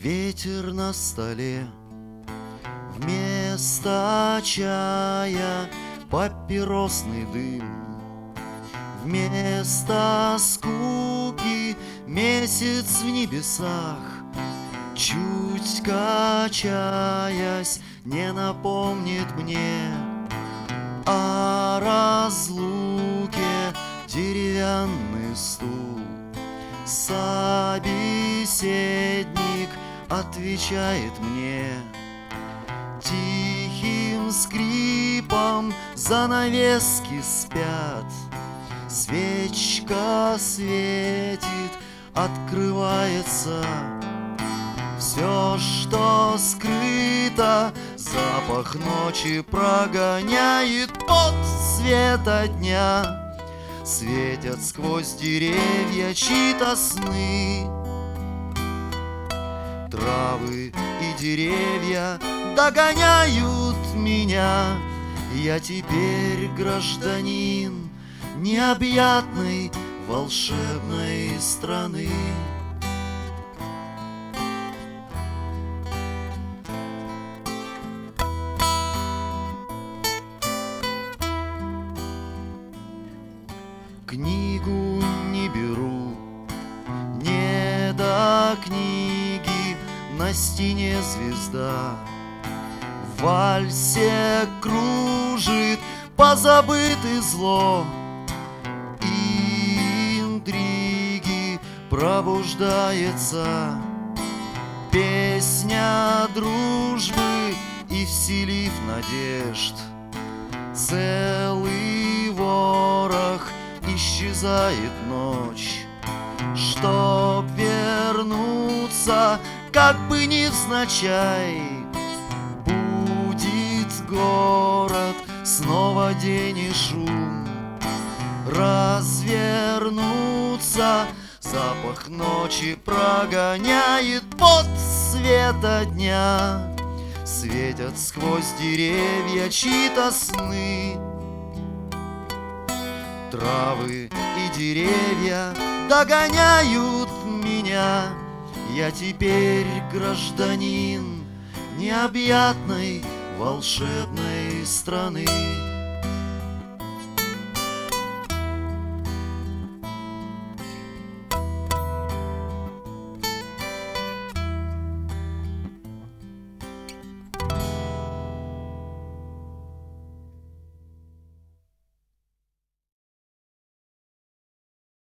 Ветер на столе, вместо чая папиросный дым, вместо скуки месяц в небесах, чуть качаясь, не напомнит мне о разлуке деревянный стул. Собеседник отвечает мне тихим скрипом, занавески спят, свечка светит, открывается все, что скрыто. Запах ночи прогоняет от света дня, светят сквозь деревья чьи-то сны. Травы и деревья догоняют меня, я теперь гражданин необъятной волшебной страны. Книгу не беру, не до книги, на стене звезда в вальсе кружит позабытый зло. Интриги пробуждается песня дружбы, и вселив надежд целый ворох исчезает ночь, чтоб вернуться, как бы невзначай. Будет город снова день и шум, развернуться, запах ночи прогоняет под света дня, светят сквозь деревья чьи-то сны. Травы и деревья догоняют меня, я теперь гражданин необъятной волшебной страны.